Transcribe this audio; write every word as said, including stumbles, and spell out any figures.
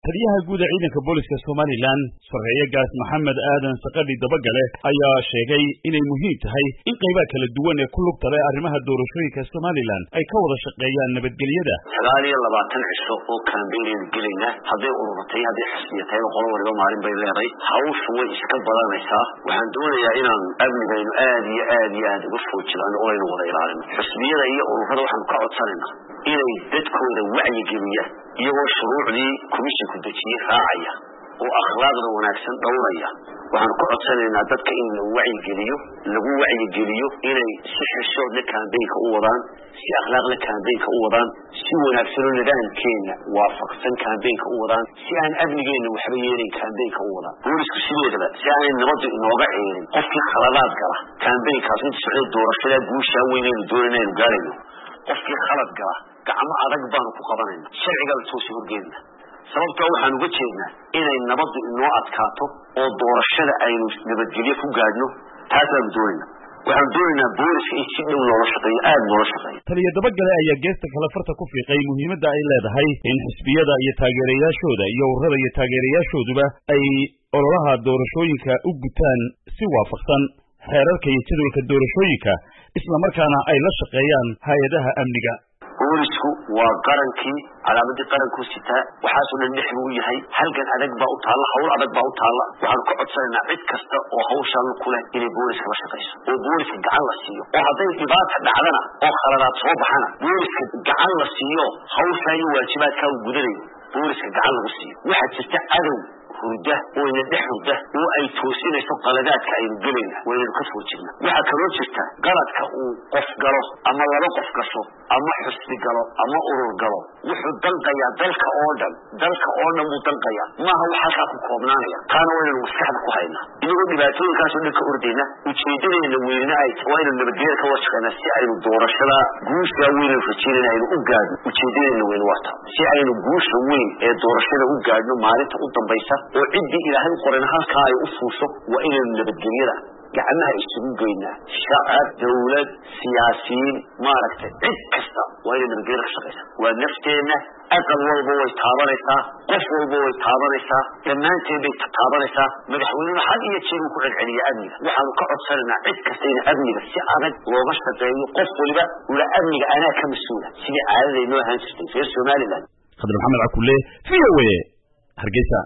taliyaha guud ee ciidanka booliska Somaliland Saraakiil Maxamed Aadan Saqadi Dabagale ayaa sheegay inay muhiim tahay in qaybaha kala duwan ee ku lugta leh arrimaha doorashooyinka Somaliland ay ka wada shaqeeyaan nabadgelyada. sagaal iyo labaatan cisho oo campaign gelina haday ururtay haday xisbiyatay qolo waliba maalin bay leedahay hawshu way iska badanaysaa. waxaan doonayaa inaan amnigaynu aad iyo aad iyo aad uga foojilano oo aynu wada ilaalino. xisbiyada iyo ururada waxaan ka codsanaynaa inay dadkooda wacyi geliyaan iyagoo shuruucdii komishanku dejiyay raacaya oo akhlaaqda wanaagsan dhowraya. waxaan ku codsanaynaa dadka in la wacyi geliyo lagu wacyi geliyo inay si xishood leh campaign-ka u wadaan, si akhlaaq leh campaign-ka u wadaan, si wanaagsan oo nidaamkeena waafaqsan campaign-ka u wadaan, si aan amnigeena waxba yeelin campaign-ka u wadaan. boolisku sideedaba si aan nabad inooga ceerin qofkii khaladaad gala campaign-kaas inta socday doorashada guusha weynaynu doonaynu gaarayno qofkii khalad gala gacmo adag baanu ku qabanayna sharciga la soo horgeedna. sababta waxaan uga jeednaa inay nabad inoo adkaato oo doorashada aynu nabadgelyo ku gaadhno taasaan doonayna. waxaan doonaynaa booliska in si dhow loola shaqeeyo aad loola shaqeeyo. taliya Dabagale ayaa geesta kala farta ku fiiqay muhiimadda ay leedahay in xisbiyada iyo taageerayaashooda iyo ururada iyo taageerayaashooduba ay ololaha doorashooyinka u gutaan si waafaqsan xeerarka iyo jadwalka doorashooyinka isla markaana ay la shaqeeyaan hay'adaha amniga. boolisku waa qarankii calaamadii qaranku sitaa waxaasoo dhan dhex buu yahay halkan adag baa u taalla hawl adag baa u taalla. waxaan ku codsanaynaa cid kasta oo hawshaan ku leh inay booliska la shaqeyso oo booliska gacan la siiyo oo hadday dhibaata dhacdana oo khaladaad soo baxana booliska gacan la siiyo hawshaa iyo waajibaadkaa u gudanayo booliska gacan lagu siiyo. waxaa jirta cadow hurda oo ina dhex hurda oo ay toosinayso qaladaadka aynu gelayna waynu ka foojina. waxaa kaloo jirta qaladka uu qof galo ama laba qof gasho ama xusbi galo ama urur galo wuxuu dalqayaa dalka oo dhan dalka oo dhan buu dalqayaa maaha wax halkaa ku koobnaanaya. taana waynu maskaxda ku haynaa inagoo dhibaatooyinkaas oo dhan ka ordayna ujeedadeena weyna ay tahay waynu nabadgelyo ka wada shaqeynaa si aynu doorashada guusha weyn ee rajaynayna aynu u gaadhno. ujeedadeena weyn waa taa si aynu guusha weyn ee doorashada u gaadhno maalinta u dambaysa oo ciddii ilaahay qoran halkaa ay u fuusho waa inaynu nabadgelyada gacmaha isugu geynaa. shacab dawlad siyaasiyiin maaragtay cid kasta waa inay nabadgelyada ka shaqeysa. waa nafteena aqal walba way taabanaysaa qof walba way taabanaysaa dhammaanteen bay taabanaysaa. madaxweynuhu had iyo jeer uu ku celceliya amniga. waxaanu ka codsanaynaa cid kasta in amniga si adag looga shaqeeyo qof waliba ula amniga anaa ka mas-uula sidii caadaday noo ahaan jirtay reer Somaliland. Khadar Maxamed Cakulle V O A Hargeysa.